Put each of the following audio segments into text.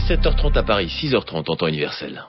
7h30 à Paris, 6h30 en temps universel.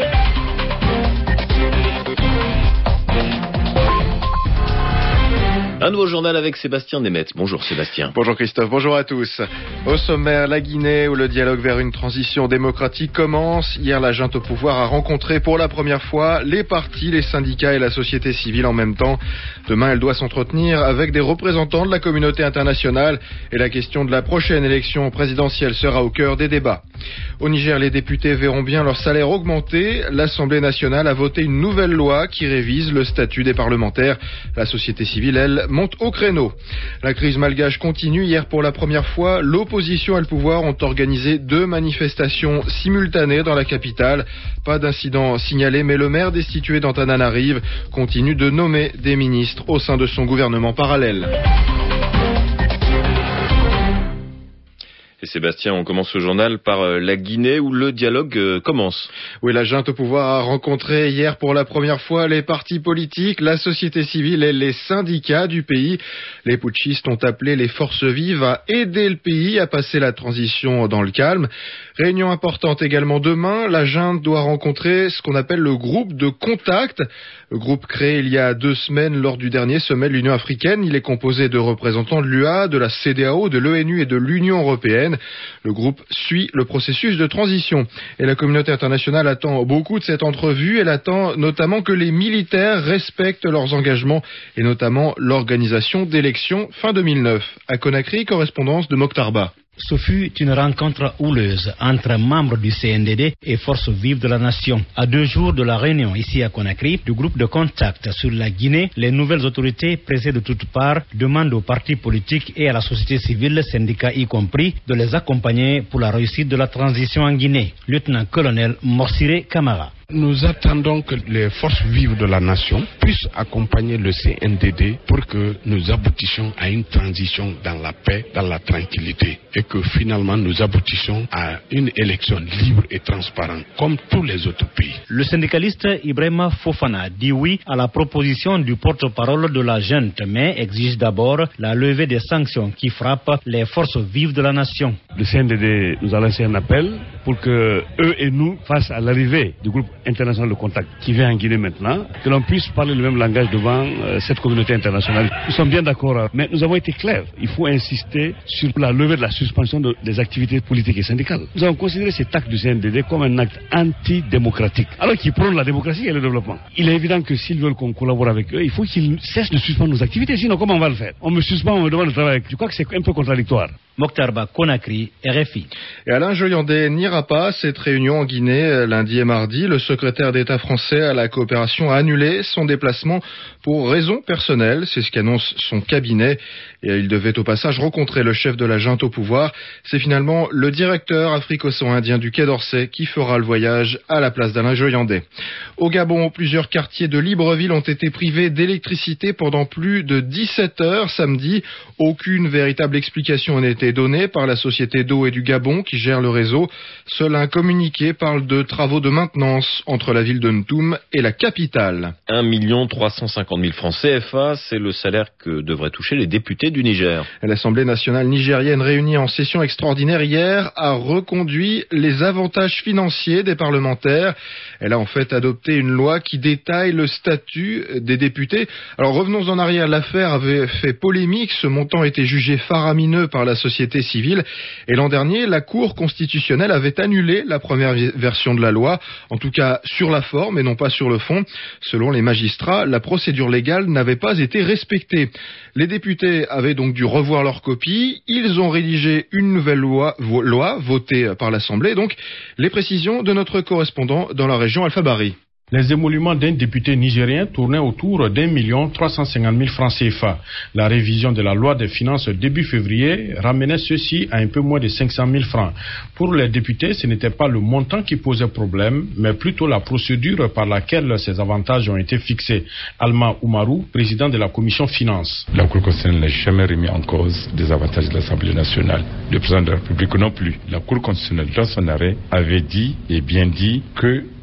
Un nouveau journal avec Sébastien Nemeth. Bonjour Sébastien. Bonjour Christophe, bonjour à tous. Au sommaire, la Guinée, où le dialogue vers une transition démocratique commence. Hier, la junte au pouvoir a rencontré pour la première fois les partis, les syndicats et la société civile en même temps. Demain, elle doit s'entretenir avec des représentants de la communauté internationale et la question de la prochaine élection présidentielle sera au cœur des débats. Au Niger, les députés verront bien leur salaire augmenter. L'Assemblée nationale a voté une nouvelle loi qui révise le statut des parlementaires. La société civile, elle, monte au créneau. La crise malgache continue. Hier, pour la première fois, l'opposition et le pouvoir ont organisé 2 manifestations simultanées dans la capitale. Pas d'incident signalé, mais le maire destitué d'Antananarive continue de nommer des ministres au sein de son gouvernement parallèle. Et Sébastien, on commence ce journal par la Guinée où le dialogue commence. Oui, la junte au pouvoir a rencontré hier pour la première fois les partis politiques, la société civile et les syndicats du pays. Les putschistes ont appelé les forces vives à aider le pays à passer la transition dans le calme. Réunion importante également demain, la junte doit rencontrer ce qu'on appelle le groupe de contact. Le groupe créé il y a 2 semaines lors du dernier sommet de l'Union africaine. Il est composé de représentants de l'UA, de la CEDEAO, de l'ONU et de l'Union européenne. Le groupe suit le processus de transition. Et la communauté internationale attend beaucoup de cette entrevue. Elle attend notamment que les militaires respectent leurs engagements et notamment l'organisation d'élections fin 2009. À Conakry, correspondance de Mokhtarba. Ce fut une rencontre houleuse entre membres du CNDD et forces vives de la nation. À 2 jours de la réunion ici à Conakry, du groupe de contact sur la Guinée, les nouvelles autorités pressées de toutes parts demandent aux partis politiques et à la société civile, syndicats y compris, de les accompagner pour la réussite de la transition en Guinée. Lieutenant-colonel Morsiré Camara. Nous attendons que les forces vives de la nation puissent accompagner le CNDD pour que nous aboutissions à une transition dans la paix, dans la tranquillité et que finalement nous aboutissions à une élection libre et transparente comme tous les autres pays. Le syndicaliste Ibrahima Fofana dit oui à la proposition du porte-parole de la junte, mais exige d'abord la levée des sanctions qui frappent les forces vives de la nation. Le CNDD nous a lancé un appel pour que eux et nous, face à l'arrivée du groupe international de contact qui vient en Guinée maintenant, que l'on puisse parler le même langage devant cette communauté internationale. Nous sommes bien d'accord, mais nous avons été clairs. Il faut insister sur la levée de la suspension des activités politiques et syndicales. Nous avons considéré cet acte du CNDD comme un acte antidémocratique, alors qu'ils prônent la démocratie et le développement. Il est évident que s'ils veulent qu'on collabore avec eux, il faut qu'ils cessent de suspendre nos activités, sinon comment on va le faire? On me suspend, on me demande de travailler. Je crois que c'est un peu contradictoire. Mokhtarba, Conakry, RFI. Et Alain Joyandet n'ira pas à cette réunion en Guinée lundi et mardi. Le secrétaire d'État français à la coopération a annulé son déplacement pour raisons personnelles. C'est ce qu'annonce son cabinet. Et il devait au passage rencontrer le chef de la junte au pouvoir. C'est finalement le directeur africo-indien du Quai d'Orsay qui fera le voyage à la place d'Alain Joyandet. Au Gabon, plusieurs quartiers de Libreville ont été privés d'électricité pendant plus de 17 heures samedi. Aucune véritable explication n'a été donnée par la société d'eau et du Gabon qui gère le réseau. Seul un communiqué parle de travaux de maintenance entre la ville de Ntoum et la capitale. 1 350 000 francs CFA, c'est le salaire que devraient toucher les députés du Niger. L'Assemblée nationale nigérienne réunie en session extraordinaire hier a reconduit les avantages financiers des parlementaires. Elle a en fait adopté une loi qui détaille le statut des députés. Alors revenons en arrière, l'affaire avait fait polémique, ce montant était jugé faramineux par la société civile et l'an dernier, la Cour constitutionnelle avait annulé la première version de la loi, en tout cas sur la forme et non pas sur le fond. Selon les magistrats, la procédure légale n'avait pas été respectée. Les députés avaient donc dû revoir leur copie. Ils ont rédigé une nouvelle loi votée par l'Assemblée. Donc, les précisions de notre correspondant dans la région Alpha Bari. Les émoluments d'un député nigérien tournaient autour d'1 350 000 francs CFA. La révision de la loi des finances début février ramenait ceci à un peu moins de 500 000 francs. Pour les députés, ce n'était pas le montant qui posait problème, mais plutôt la procédure par laquelle ces avantages ont été fixés. Alma Oumarou, président de la commission finances. La Cour constitutionnelle n'a jamais remis en cause des avantages de l'Assemblée nationale. Le président de la République non plus. La Cour constitutionnelle, dans son arrêt, avait dit et bien dit que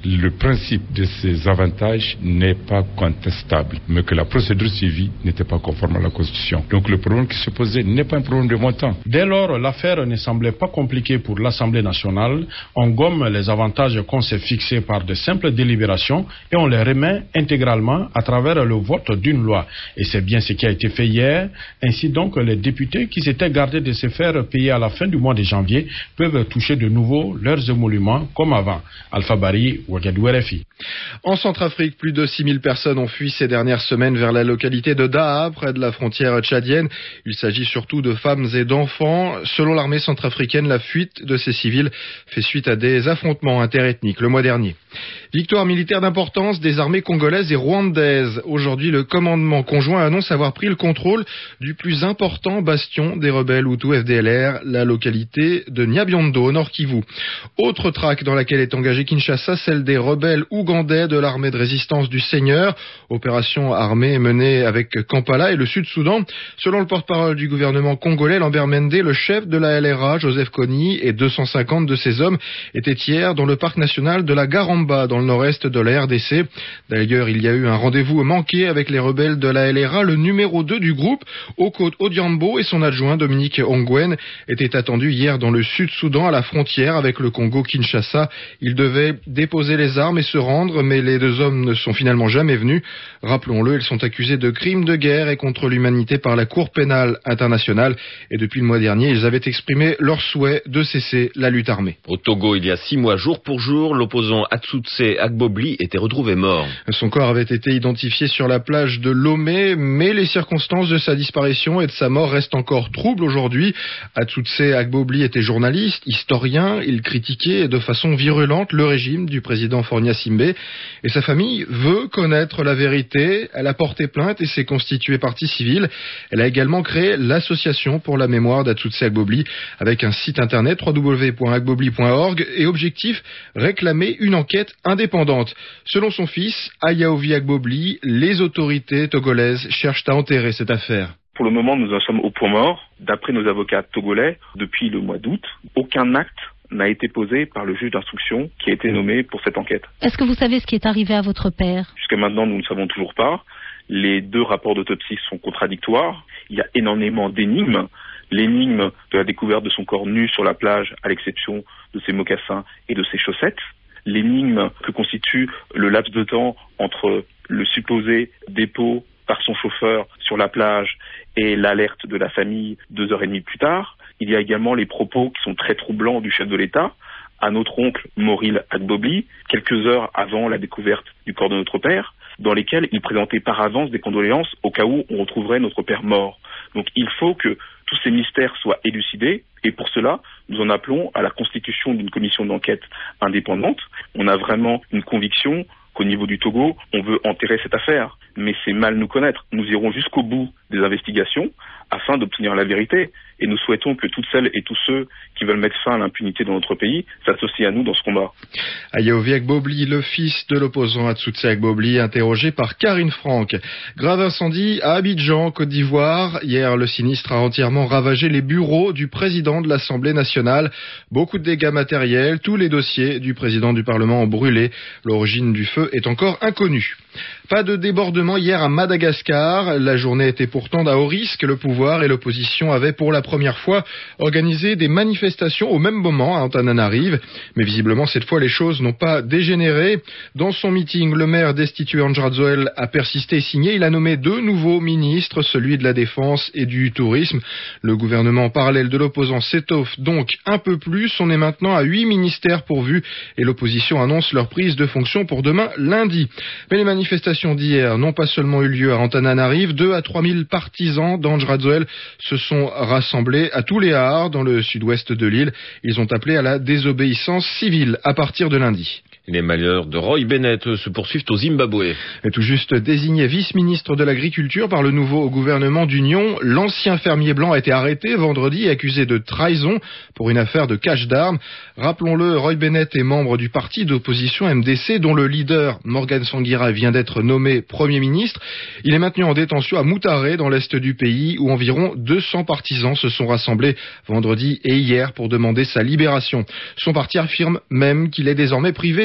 le principe de ces avantages n'est pas contestable, mais que la procédure suivie n'était pas conforme à la Constitution. Donc le problème qui se posait n'est pas un problème de montant. Dès lors, l'affaire ne semblait pas compliquée pour l'Assemblée nationale. On gomme les avantages qu'on s'est fixés par de simples délibérations et on les remet intégralement à travers le vote d'une loi. Et c'est bien ce qui a été fait hier. Ainsi donc, les députés qui s'étaient gardés de se faire payer à la fin du mois de janvier peuvent toucher de nouveau leurs émoluments comme avant. Alpha Bari, Ouagadou, RFI. En Centrafrique, plus de 6000 personnes ont fui ces dernières semaines vers la localité de Daha, près de la frontière tchadienne. Il s'agit surtout de femmes et d'enfants. Selon l'armée centrafricaine, la fuite de ces civils fait suite à des affrontements interethniques le mois dernier. Victoire militaire d'importance des armées congolaises et rwandaises. Aujourd'hui, le commandement conjoint annonce avoir pris le contrôle du plus important bastion des rebelles Hutus FDLR, la localité de Nyabiondo, au Nord Kivu. Autre traque dans laquelle est engagée Kinshasa, celle des rebelles ougandais de l'armée de résistance du Seigneur. Opération armée menée avec Kampala et le Sud-Soudan. Selon le porte-parole du gouvernement congolais, Lambert Mende, le chef de la LRA, Joseph Kony, et 250 de ses hommes étaient hier dans le parc national de la Garamba, dans le nord-est de la RDC. D'ailleurs, il y a eu un rendez-vous manqué avec les rebelles de la LRA. Le numéro 2 du groupe, Okot Odiambo, et son adjoint Dominique Ongwen étaient attendus hier dans le Sud-Soudan, à la frontière avec le Congo-Kinshasa. Ils devaient déposer les armes et se rendre, mais les deux hommes ne sont finalement jamais venus. Rappelons-le, ils sont accusés de crimes de guerre et contre l'humanité par la Cour pénale internationale. Et depuis le mois dernier, ils avaient exprimé leur souhait de cesser la lutte armée. Au Togo, il y a 6 mois, jour pour jour, l'opposant Atsutse Agbobli était retrouvé mort. Son corps avait été identifié sur la plage de Lomé, mais les circonstances de sa disparition et de sa mort restent encore troubles aujourd'hui. Atsutse Agbobli était journaliste, historien. Il critiquait de façon virulente le régime du président Faure Gnassingbe. Et sa famille veut connaître la vérité. Elle a porté plainte et s'est constituée partie civile. Elle a également créé l'association pour la mémoire d'Atsutse Agbobli avec un site internet www.agbobli.org et objectif, réclamer une enquête indépendante. Selon son fils, Ayaovi Agbobli, les autorités togolaises cherchent à enterrer cette affaire. Pour le moment, nous en sommes au point mort. D'après nos avocats togolais, depuis le mois d'août, aucun acte n'a été posé par le juge d'instruction qui a été nommé pour cette enquête. Est-ce que vous savez ce qui est arrivé à votre père ? Jusqu'à maintenant, nous ne savons toujours pas. Les 2 rapports d'autopsie sont contradictoires. Il y a énormément d'énigmes. L'énigme de la découverte de son corps nu sur la plage, à l'exception de ses mocassins et de ses chaussettes. L'énigme que constitue le laps de temps entre le supposé dépôt par son chauffeur sur la plage et l'alerte de la famille 2h30 plus tard. Il y a également les propos qui sont très troublants du chef de l'État à notre oncle Moril Agbobli, quelques heures avant la découverte du corps de notre père, dans lesquels il présentait par avance des condoléances au cas où on retrouverait notre père mort. Donc il faut que tous ces mystères soient élucidés, et pour cela, nous en appelons à la constitution d'une commission d'enquête indépendante. On a vraiment une conviction qu'au niveau du Togo, on veut enterrer cette affaire. Mais c'est mal nous connaître. Nous irons jusqu'au bout des investigations afin d'obtenir la vérité. Et nous souhaitons que toutes celles et tous ceux qui veulent mettre fin à l'impunité dans notre pays s'associent à nous dans ce combat. Ayaovi Agbobli, le fils de l'opposant Atsutse Agbobli, interrogé par Karine Franck. Grave incendie à Abidjan, Côte d'Ivoire. Hier, le sinistre a entièrement ravagé les bureaux du président de l'Assemblée nationale. Beaucoup de dégâts matériels. Tous les dossiers du président du Parlement ont brûlé. L'origine du feu est encore inconnue. Pas de débordement hier à Madagascar. La journée était pourtant à haut risque. Le pouvoir et l'opposition avaient pour la première fois organisé des manifestations au même moment à Antananarive. Mais visiblement, cette fois, les choses n'ont pas dégénéré. Dans son meeting, le maire destitué Andradzoel a persisté et signé. Il a nommé 2 nouveaux ministres, celui de la Défense et du Tourisme. Le gouvernement parallèle de l'opposant s'étoffe donc un peu plus. On est maintenant à 8 ministères pourvus et l'opposition annonce leur prise de fonction pour demain lundi. Mais les manifestations d'hier n'ont pas seulement eu lieu à Antananarive. 2 à 3 000 partisans d'Andradzoel se sont rassemblés à Touléar, dans le sud-ouest de l'île. Ils ont appelé à la désobéissance civile à partir de lundi. Les malheurs de Roy Bennett se poursuivent au Zimbabwe. Et tout juste désigné vice-ministre de l'Agriculture par le nouveau gouvernement d'union, l'ancien fermier blanc a été arrêté vendredi et accusé de trahison pour une affaire de cache d'armes. Rappelons-le, Roy Bennett est membre du parti d'opposition MDC, dont le leader, Morgan Tsvangirai, vient d'être nommé Premier ministre. Il est maintenu en détention à Mutare, dans l'est du pays, où environ 200 partisans se sont rassemblés vendredi et hier pour demander sa libération. Son parti affirme même qu'il est désormais privé de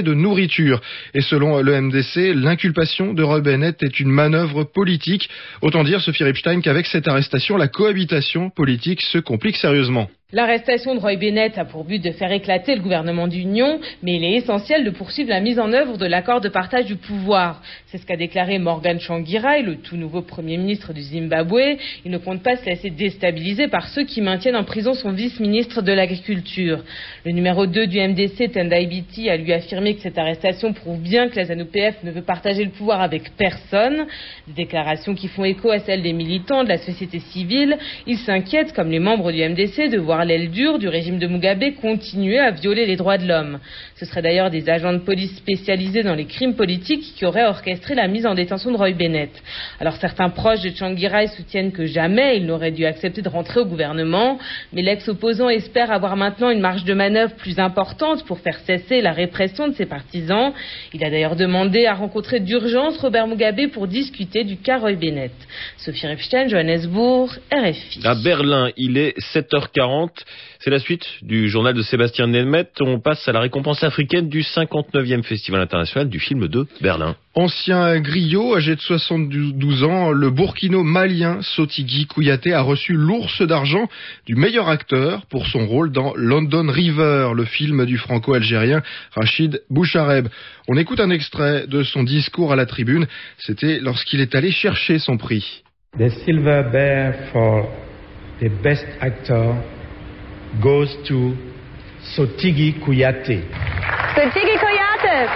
de nourriture. Et selon le MDC, l'inculpation de Roy Bennett est une manœuvre politique. Autant dire, Sophie Ripstein, qu'avec cette arrestation, la cohabitation politique se complique sérieusement. L'arrestation de Roy Bennett a pour but de faire éclater le gouvernement d'union, mais il est essentiel de poursuivre la mise en œuvre de l'accord de partage du pouvoir. C'est ce qu'a déclaré Morgan Tsvangirai, le tout nouveau Premier ministre du Zimbabwe. Il ne compte pas se laisser déstabiliser par ceux qui maintiennent en prison son vice-ministre de l'Agriculture. Le numéro 2 du MDC, Tendai Biti, a lui affirmé que cette arrestation prouve bien que la ZANU-PF ne veut partager le pouvoir avec personne. Des déclarations qui font écho à celles des militants de la société civile. Ils s'inquiètent, comme les membres du MDC, de voir l'aile dure du régime de Mugabe continuer à violer les droits de l'homme. Ce seraient d'ailleurs des agents de police spécialisés dans les crimes politiques qui auraient orchestré la mise en détention de Roy Bennett. Alors certains proches de Tsvangirai soutiennent que jamais il n'aurait dû accepter de rentrer au gouvernement, mais l'ex-opposant espère avoir maintenant une marge de manœuvre plus importante pour faire cesser la répression de ses partisans. Il a d'ailleurs demandé à rencontrer d'urgence Robert Mugabe pour discuter du cas Roy Bennett. Sophie Ripstein, Johannesburg, RFI. À Berlin, il est 7h40. C'est la suite du journal de Sébastien Nelmet. On passe à la récompense africaine du 59e Festival international du film de Berlin. Ancien griot, âgé de 72 ans, le burkino-malien Sotigui Kouyaté a reçu l'Ours d'argent du meilleur acteur pour son rôle dans London River, le film du franco-algérien Rachid Bouchareb. On écoute un extrait de son discours à la tribune. C'était lorsqu'il est allé chercher son prix. The Silver Bear for the best actor goes to Sotigui Kouyaté. Sotigui Kouyaté.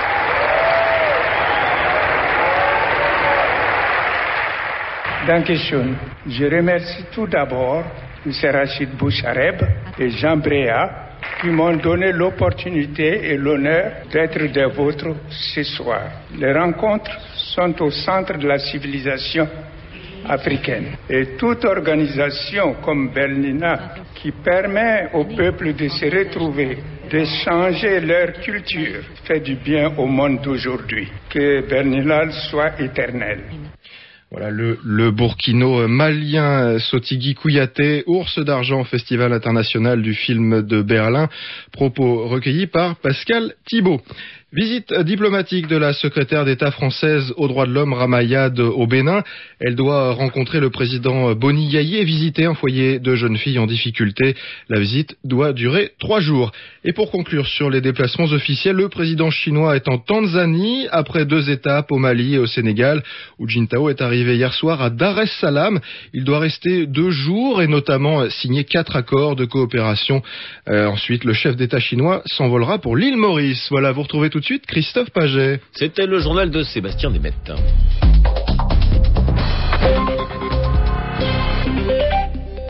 Dankeschön. Je remercie tout d'abord M. Rachid Bouchareb et Jean Bréa qui m'ont donné l'opportunité et l'honneur d'être des vôtres ce soir. Les rencontres sont au centre de la civilisation africaine. Et toute organisation comme Bernina qui permet au peuple de se retrouver, d'échanger leur culture, fait du bien au monde d'aujourd'hui. Que Bernina soit éternel. Voilà le burkino-malien Sotigui Kouyaté, ours d'argent au Festival international du film de Berlin. Propos recueillis par Pascal Thibault. Visite diplomatique de la secrétaire d'État française aux droits de l'homme Ramayad au Bénin. Elle doit rencontrer le président Boni Yayi et visiter un foyer de jeunes filles en difficulté. La visite doit durer 3 jours. Et pour conclure sur les déplacements officiels, le président chinois est en Tanzanie après 2 étapes au Mali et au Sénégal. Hu Jintao est arrivé hier soir à Dar es Salaam. Il doit rester 2 jours et notamment signer 4 accords de coopération. Ensuite, le chef d'État chinois s'envolera pour l'île Maurice. Voilà, vous retrouvez tout de suite Christophe Paget. C'était le journal de Sébastien Desmettes.